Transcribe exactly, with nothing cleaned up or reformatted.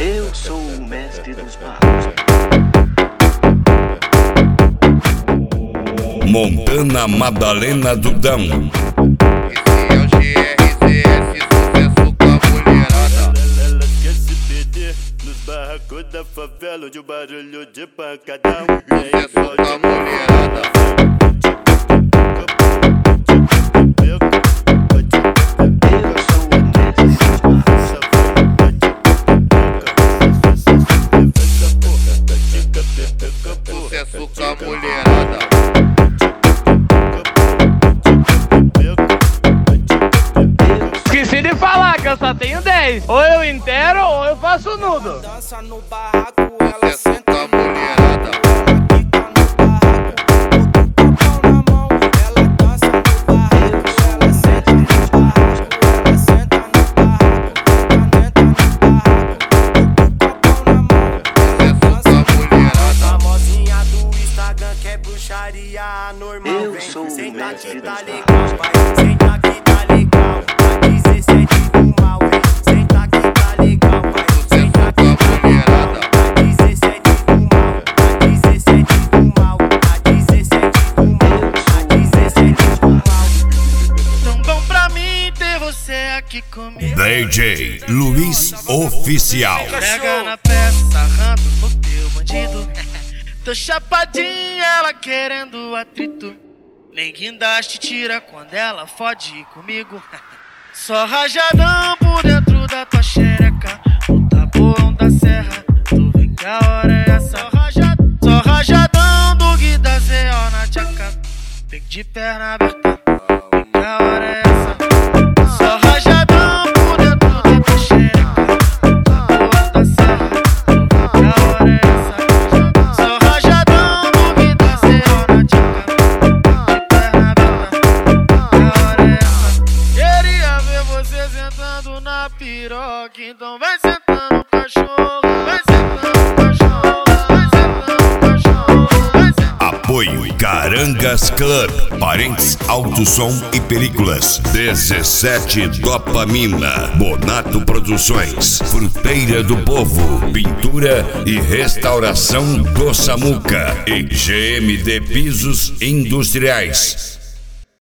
Eu sou o mestre dos magos. Montana Madalena Dudão. Esse é o G R C S, sucesso com a mulherada. Ela quer se perder nos barracos da favela, onde o barulho de pancadão é Sucesso com a mulherada. Sucesso com a mulherada. Esqueci de falar que eu só tenho dez. Ou eu inteiro ou eu faço nudo. Dança no barraco, ela Sucesso senta com a mulherada. Eu sou o mestre dos magos. Senta que tá legal, a dezessete do mal, vem. Senta que tá legal, vai. Senta que tá legal, a dezessete do mal, a dezessete do mal, a dezessete do mal, a dezessete do mal. Tão bom pra mim ter você aqui comigo. D J Luiz Oficial. Pega na peça, sarrando no teu bandido. Tô chapadinha, ela querendo atrito. Nem guindaste tira quando ela fode comigo. Só rajadão por dentro da tua xereca. No tabuão da serra, tu vê que a hora é essa. Só, raja, só rajadão do guida Zé, ó na tchaca. Vem de perna aberta, vê que a hora é essa. Só rajadão por dentro da tua xereca. No tabuão da serra, tu vê que a hora é essa. Só rajadão do guida Zé, ó na tchaca. Sentando na piroca, então vai sentando cachorro, vai sentando cachorro, vai sentando cachorro, vai sentando. Apoio Carangas Club, Parentes Alto Som e Películas. dezessete Dopamina, Bonato Produções, Fruteira do Povo, Pintura e Restauração do Samuca e G M D Pisos Industriais.